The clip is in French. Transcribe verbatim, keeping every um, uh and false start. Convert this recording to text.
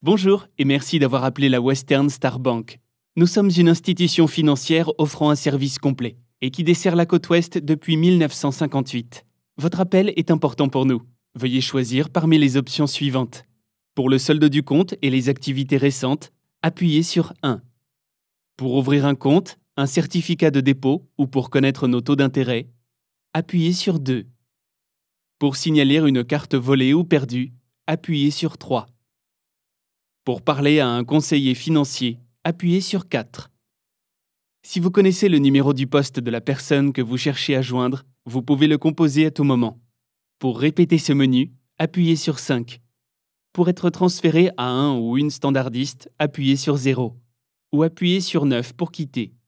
Bonjour et merci d'avoir appelé la Western Star Bank. Nous sommes une institution financière offrant un service complet et qui dessert la côte ouest depuis mille neuf cent cinquante-huit. Votre appel est important pour nous. Veuillez choisir parmi les options suivantes. Pour le solde du compte et les activités récentes, appuyez sur un. Pour ouvrir un compte, un certificat de dépôt ou pour connaître nos taux d'intérêt, appuyez sur deux. Pour signaler une carte volée ou perdue, appuyez sur trois. Pour parler à un conseiller financier, appuyez sur quatre. Si vous connaissez le numéro du poste de la personne que vous cherchez à joindre, vous pouvez le composer à tout moment. Pour répéter ce menu, appuyez sur cinq. Pour être transféré à un ou une standardiste, appuyez sur zéro. Ou appuyez sur neuf pour quitter.